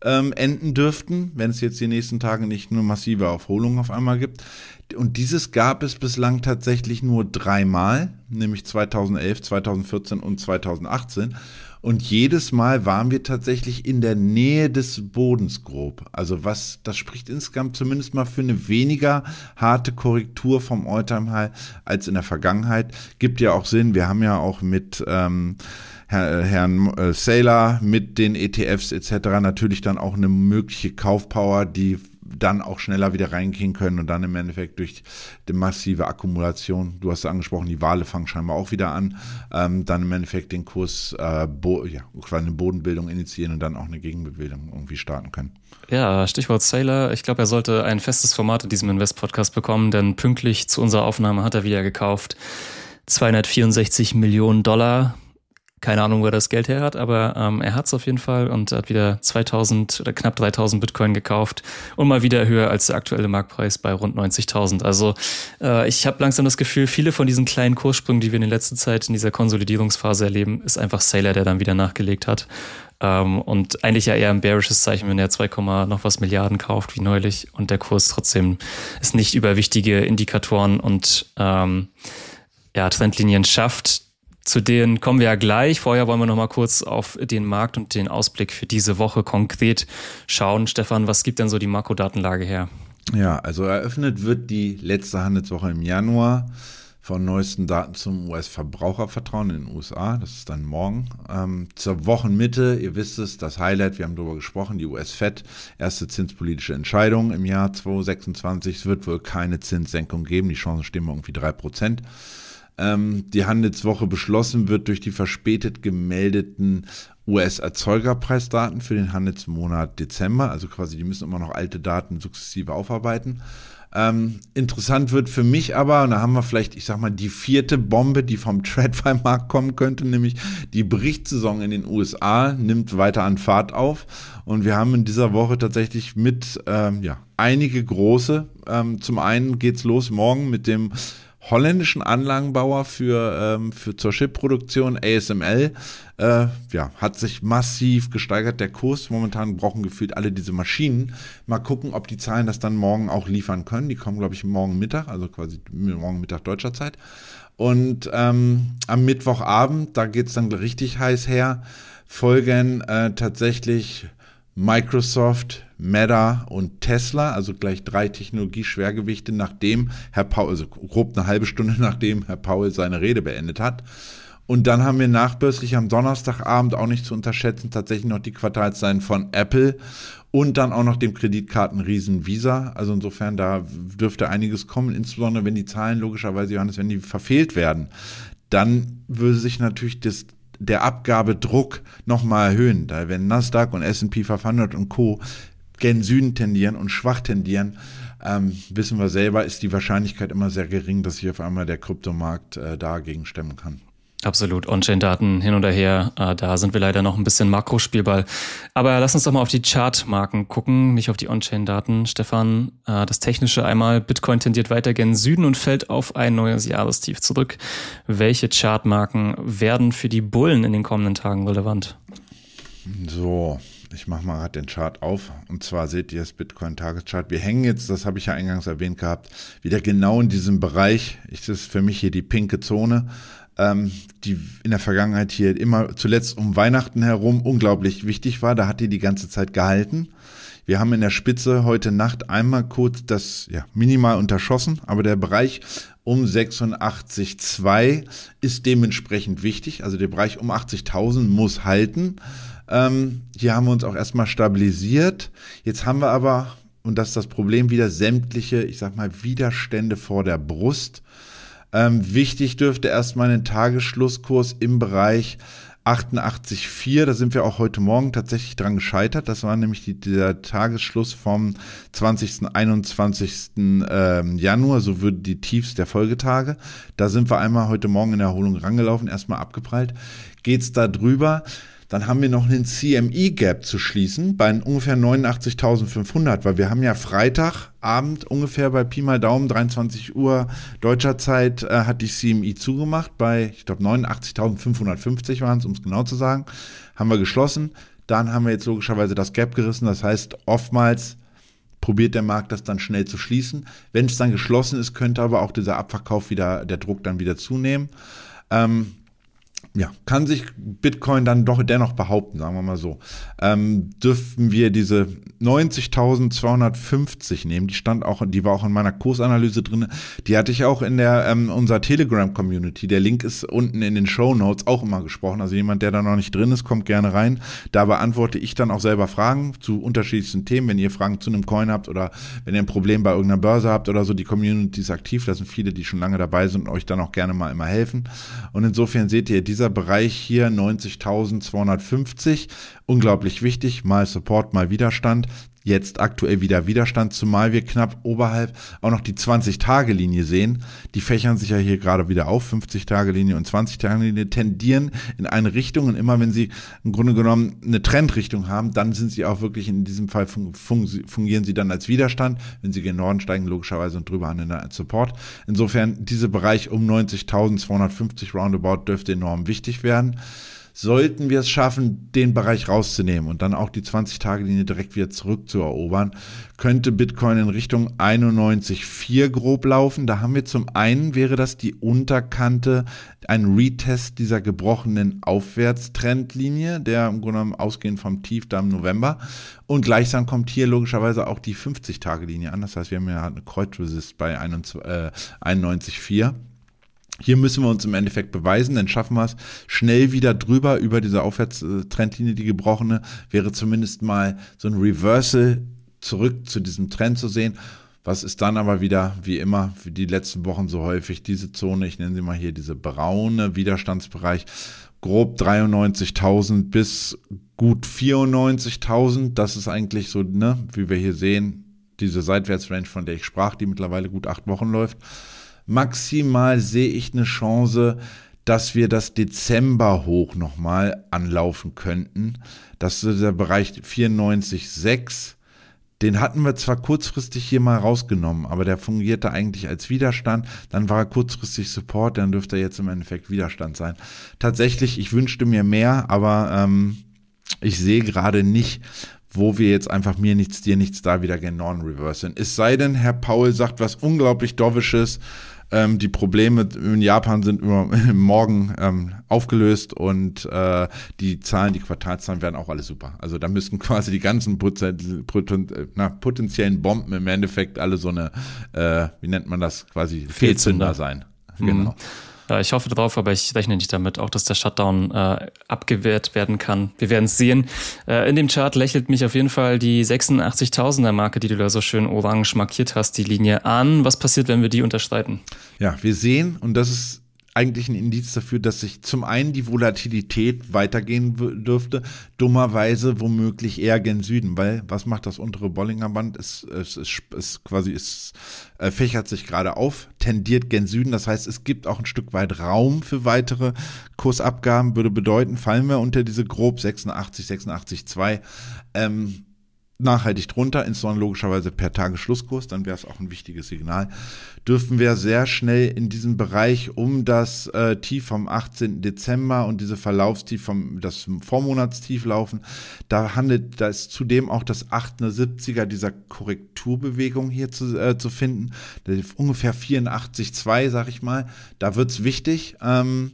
ähm, enden dürften, wenn es jetzt die nächsten Tage nicht nur massive Erholungen auf einmal gibt. Und dieses gab es bislang tatsächlich nur dreimal, nämlich zweitausendelf, zweitausendvierzehn und zweitausendachtzehn. Und jedes Mal waren wir tatsächlich in der Nähe des Bodens grob. Also was, das spricht insgesamt zumindest mal für eine weniger harte Korrektur vom All-Time-High als in der Vergangenheit. Gibt ja auch Sinn. Wir haben ja auch mit ähm, Herr, Herrn äh, Saylor, mit den E T Fs et cetera natürlich dann auch eine mögliche Kaufpower, die dann auch schneller wieder reingehen können und dann im Endeffekt durch die massive Akkumulation, du hast es angesprochen, die Wale fangen scheinbar auch wieder an, ähm, dann im Endeffekt den Kurs, äh, bo- ja, quasi eine Bodenbildung initiieren und dann auch eine Gegenbildung irgendwie starten können. Ja, Stichwort Saylor. Ich glaube, er sollte ein festes Format in diesem Invest-Podcast bekommen, denn pünktlich zu unserer Aufnahme hat er wieder gekauft. zweihundertvierundsechzig Millionen Dollar. Keine Ahnung, wo er das Geld her hat, aber ähm, er hat es auf jeden Fall und hat wieder zweitausend oder knapp dreitausend Bitcoin gekauft und mal wieder höher als der aktuelle Marktpreis bei rund neunzigtausend. Also äh, ich habe langsam das Gefühl, viele von diesen kleinen Kurssprüngen, die wir in der letzten Zeit in dieser Konsolidierungsphase erleben, ist einfach Saylor, der dann wieder nachgelegt hat. Ähm, und eigentlich ja eher ein bearisches Zeichen, wenn er zwei, noch was Milliarden kauft wie neulich und der Kurs trotzdem es nicht über wichtige Indikatoren und ähm, ja, Trendlinien schafft. Zu denen kommen wir ja gleich. Vorher wollen wir noch mal kurz auf den Markt und den Ausblick für diese Woche konkret schauen. Stefan, was gibt denn so die Makrodatenlage her? Ja, also eröffnet wird die letzte Handelswoche im Januar von neuesten Daten zum U S-Verbrauchervertrauen in den U S A. Das ist dann morgen. Ähm, zur Wochenmitte, ihr wisst es, das Highlight, wir haben darüber gesprochen, die U S-Fed, erste zinspolitische Entscheidung im Jahr zweitausendsechsundzwanzig. Es wird wohl keine Zinssenkung geben, die Chancen stehen bei irgendwie drei Prozent. Die Handelswoche beschlossen wird durch die verspätet gemeldeten U S-Erzeugerpreisdaten für den Handelsmonat Dezember. Also quasi, die müssen immer noch alte Daten sukzessive aufarbeiten. Ähm, interessant wird für mich aber, und da haben wir vielleicht, ich sag mal, die vierte Bombe, die vom TradFi-Markt kommen könnte, nämlich die Berichtssaison in den U S A nimmt weiter an Fahrt auf. Und wir haben in dieser Woche tatsächlich mit, ähm, ja, einige große. Ähm, zum einen geht's los morgen mit dem holländischen Anlagenbauer für, ähm, für zur Chip-Produktion, A S M L, äh, ja, hat sich massiv gesteigert, der Kurs. Momentan brauchen gefühlt alle diese Maschinen. Mal gucken, ob die Zahlen das dann morgen auch liefern können. Die kommen, glaube ich, morgen Mittag, also quasi morgen Mittag deutscher Zeit. Und ähm, am Mittwochabend, da geht's dann richtig heiß her, folgen äh, tatsächlich Microsoft, Meta und Tesla, also gleich drei Technologie-Schwergewichte, nachdem Herr Paul, also grob eine halbe Stunde nachdem Herr Paul seine Rede beendet hat. Und dann haben wir nachbörslich am Donnerstagabend, auch nicht zu unterschätzen, tatsächlich noch die Quartalszahlen von Apple und dann auch noch dem Kreditkartenriesen Visa. Also insofern, da dürfte einiges kommen, insbesondere wenn die Zahlen logischerweise, Johannes, wenn die verfehlt werden, dann würde sich natürlich das der Abgabedruck nochmal erhöhen. Da wenn Nasdaq und S und P fünfhundert und Co. gen Süden tendieren und schwach tendieren, ähm, wissen wir selber, ist die Wahrscheinlichkeit immer sehr gering, dass sich auf einmal der Kryptomarkt äh, dagegen stemmen kann. Absolut, On-Chain-Daten hin und her, äh, da sind wir leider noch ein bisschen Makrospielball. Aber lass uns doch mal auf die Chartmarken gucken, nicht auf die On-Chain-Daten. Stefan, äh, das Technische einmal, Bitcoin tendiert weiter gen Süden und fällt auf ein neues Jahrestief zurück. Welche Chartmarken werden für die Bullen in den kommenden Tagen relevant? So, ich mache mal gerade den Chart auf. Und zwar seht ihr das Bitcoin-Tageschart. Wir hängen jetzt, das habe ich ja eingangs erwähnt gehabt, wieder genau in diesem Bereich. Das ist für mich hier die pinke Zone, ähm, die in der Vergangenheit hier immer zuletzt um Weihnachten herum unglaublich wichtig war. Da hat die die ganze Zeit gehalten. Wir haben in der Spitze heute Nacht einmal kurz das ja, minimal unterschossen, aber der Bereich um sechsundachtzig Komma zwei ist dementsprechend wichtig. Also der Bereich um achtzigtausend muss halten. Ähm, hier haben wir uns auch erstmal stabilisiert. Jetzt haben wir aber, und das ist das Problem, wieder sämtliche, ich sag mal, Widerstände vor der Brust. Ähm, wichtig dürfte erstmal ein Tagesschlusskurs im Bereich achtundachtzig Komma vier, da sind wir auch heute Morgen tatsächlich dran gescheitert. Das war nämlich die, der Tagesschluss vom zwanzigsten, einundzwanzigsten Ähm, Januar, so würden die Tiefs der Folgetage. Da sind wir einmal heute Morgen in der Erholung rangelaufen, erstmal abgeprallt. Geht's da drüber? Dann haben wir noch einen C M E-Gap zu schließen bei ungefähr neunundachtzigtausendfünfhundert, weil wir haben ja Freitagabend ungefähr bei Pi mal Daumen, dreiundzwanzig Uhr deutscher Zeit, äh, hat die C M E zugemacht. Bei, ich glaube, neunundachtzigtausendfünfhundertfünfzig waren es, um es genau zu sagen, haben wir geschlossen. Dann haben wir jetzt logischerweise das Gap gerissen. Das heißt, oftmals probiert der Markt das dann schnell zu schließen. Wenn es dann geschlossen ist, könnte aber auch dieser Abverkauf wieder, der Druck dann wieder zunehmen. Ähm, ja, kann sich Bitcoin dann doch dennoch behaupten, sagen wir mal so. Ähm, dürfen wir diese neunzigtausendzweihundertfünfzig nehmen, die stand auch, die war auch in meiner Kursanalyse drin, die hatte ich auch in der ähm, unserer Telegram-Community, der Link ist unten in den Shownotes auch immer gesprochen, also jemand, der da noch nicht drin ist, kommt gerne rein, da beantworte ich dann auch selber Fragen zu unterschiedlichsten Themen, wenn ihr Fragen zu einem Coin habt oder wenn ihr ein Problem bei irgendeiner Börse habt oder so, die Community ist aktiv, da sind viele, die schon lange dabei sind und euch dann auch gerne mal immer helfen und insofern seht ihr, dieser Bereich hier neunzigtausendzweihundertfünfzig, unglaublich wichtig, mal Support, mal Widerstand, jetzt aktuell wieder Widerstand, zumal wir knapp oberhalb auch noch die zwanzig-Tage-Linie sehen, die fächern sich ja hier gerade wieder auf, fünfzig-Tage-Linie und zwanzig-Tage-Linie tendieren in eine Richtung und immer wenn sie im Grunde genommen eine Trendrichtung haben, dann sind sie auch wirklich in diesem Fall fungieren sie dann als Widerstand, wenn sie gen Norden steigen, logischerweise und drüber handeln als Support. Insofern, dieser Bereich um neunzigtausendzweihundertfünfzig roundabout dürfte enorm wichtig werden. Sollten wir es schaffen, den Bereich rauszunehmen und dann auch die zwanzig-Tage-Linie direkt wieder zurückzuerobern, könnte Bitcoin in Richtung einundneunzig Komma vier grob laufen. Da haben wir zum einen, wäre das die Unterkante, ein Retest dieser gebrochenen Aufwärtstrendlinie, der im Grunde genommen ausgehend vom Tief da im November. Und gleichsam kommt hier logischerweise auch die fünfzig-Tage-Linie an. Das heißt, wir haben ja eine Kreuzresist bei einundneunzig Komma vier. Hier müssen wir uns im Endeffekt beweisen, dann schaffen wir es schnell wieder drüber, über diese Aufwärtstrendlinie, die gebrochene, wäre zumindest mal so ein Reversal zurück zu diesem Trend zu sehen. Was ist dann aber wieder, wie immer, wie die letzten Wochen so häufig, diese Zone, ich nenne sie mal hier diese braune Widerstandsbereich, grob dreiundneunzigtausend bis gut vierundneunzigtausend, das ist eigentlich so, ne, wie wir hier sehen, diese Seitwärtsrange, von der ich sprach, die mittlerweile gut acht Wochen läuft. Maximal sehe ich eine Chance, dass wir das Dezember hoch nochmal anlaufen könnten. Das ist der Bereich vierundneunzig Komma sechs. Den hatten wir zwar kurzfristig hier mal rausgenommen, aber der fungierte eigentlich als Widerstand. Dann war er kurzfristig Support, dann dürfte er jetzt im Endeffekt Widerstand sein. Tatsächlich, ich wünschte mir mehr, aber ähm, ich sehe gerade nicht, wo wir jetzt einfach mir nichts, dir nichts da wieder gen Norden reversen. Es sei denn, Herr Paul sagt was unglaublich Dovisches. Ähm, die Probleme in Japan sind immer morgen ähm, aufgelöst und äh, die Zahlen, die Quartalszahlen werden auch alle super. Also da müssten quasi die ganzen poten- poten- na, potenziellen Bomben im Endeffekt alle so eine, äh, wie nennt man das, quasi Fehlzünder sein. Mhm. Genau. Ja, ich hoffe drauf, aber ich rechne nicht damit, auch dass der Shutdown äh, abgewehrt werden kann. Wir werden es sehen. Äh, in dem Chart lächelt mich auf jeden Fall die sechsundachtzigtausender Marke, die du da so schön orange markiert hast, die Linie an. Was passiert, wenn wir die unterschreiten? Ja, wir sehen, und das ist eigentlich ein Indiz dafür, dass sich zum einen die Volatilität weitergehen w- dürfte, dummerweise womöglich eher gen Süden, weil was macht das untere Bollinger Band? Es, es, es, es quasi es äh, fächert sich gerade auf, tendiert gen Süden, das heißt, es gibt auch ein Stück weit Raum für weitere Kursabgaben, würde bedeuten, fallen wir unter diese grob sechsundachtzig, sechsundachtzig Komma zwei, ähm, nachhaltig drunter, insbesondere logischerweise per Tagesschlusskurs, dann wäre es auch ein wichtiges Signal, dürfen wir sehr schnell in diesem Bereich um das äh, Tief vom achtzehnten Dezember und diese Verlaufstief vom das Vormonatstief laufen. Da handelt, da ist zudem auch das achtundsiebziger dieser Korrekturbewegung hier zu, äh, zu finden, ungefähr vierundachtzig Komma zwei, sag ich mal. Da wird's wichtig. Ähm,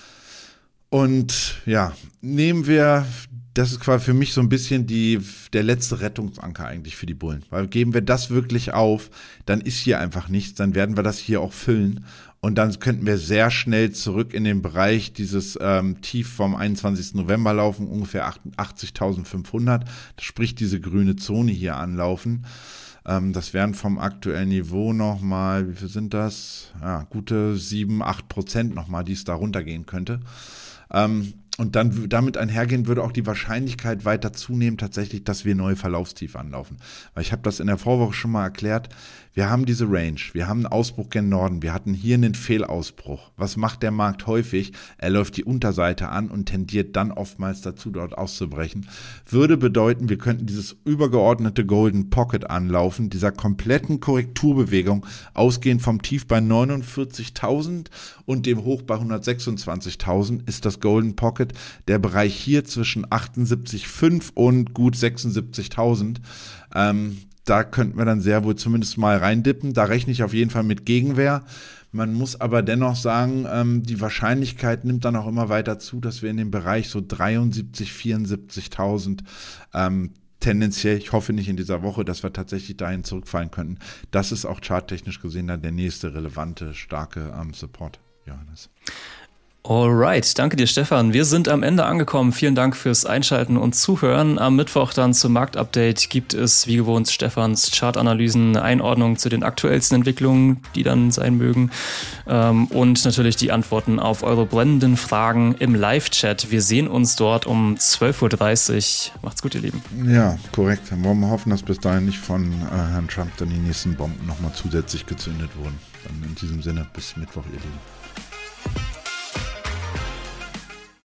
und ja, nehmen wir das ist quasi für mich so ein bisschen die, der letzte Rettungsanker eigentlich für die Bullen. Weil geben wir das wirklich auf, dann ist hier einfach nichts, dann werden wir das hier auch füllen. Und dann könnten wir sehr schnell zurück in den Bereich dieses ähm, Tief vom einundzwanzigsten November laufen, ungefähr achtzigtausendfünfhundert. Sprich, diese grüne Zone hier anlaufen. Ähm, das wären vom aktuellen Niveau nochmal, wie viel sind das? Ja, gute sieben, acht Prozent nochmal, die es da runtergehen könnte. Ähm, Und dann damit einhergehen würde auch die Wahrscheinlichkeit weiter zunehmen, tatsächlich, dass wir neue Verlaufstiefe anlaufen. Weil ich habe das in der Vorwoche schon mal erklärt, wir haben diese Range, wir haben einen Ausbruch gen Norden, wir hatten hier einen Fehlausbruch. Was macht der Markt häufig? Er läuft die Unterseite an und tendiert dann oftmals dazu, dort auszubrechen. Würde bedeuten, wir könnten dieses übergeordnete Golden Pocket anlaufen, dieser kompletten Korrekturbewegung, ausgehend vom Tief bei neunundvierzigtausend und dem Hoch bei hundertsechsundzwanzigtausend ist das Golden Pocket Market, der Bereich hier zwischen achtundsiebzig Komma fünf und gut sechsundsiebzigtausend. Ähm, da könnten wir dann sehr wohl zumindest mal reindippen. Da rechne ich auf jeden Fall mit Gegenwehr. Man muss aber dennoch sagen, ähm, die Wahrscheinlichkeit nimmt dann auch immer weiter zu, dass wir in dem Bereich so dreiundsiebzig, vierundsiebzigtausend ähm, tendenziell, ich hoffe nicht in dieser Woche, dass wir tatsächlich dahin zurückfallen könnten. Das ist auch charttechnisch gesehen dann der nächste relevante, starke ähm, Support, Johannes. Alright, danke dir, Stefan. Wir sind am Ende angekommen. Vielen Dank fürs Einschalten und Zuhören. Am Mittwoch dann zum Marktupdate gibt es wie gewohnt Stefans Chartanalysen, eine Einordnung zu den aktuellsten Entwicklungen, die dann sein mögen, und natürlich die Antworten auf eure brennenden Fragen im Live-Chat. Wir sehen uns dort um zwölf Uhr dreißig. Macht's gut, ihr Lieben. Ja, korrekt. Dann wollen wir hoffen, dass bis dahin nicht von äh, Herrn Trump dann die nächsten Bomben nochmal zusätzlich gezündet wurden. Dann in diesem Sinne bis Mittwoch, ihr Lieben.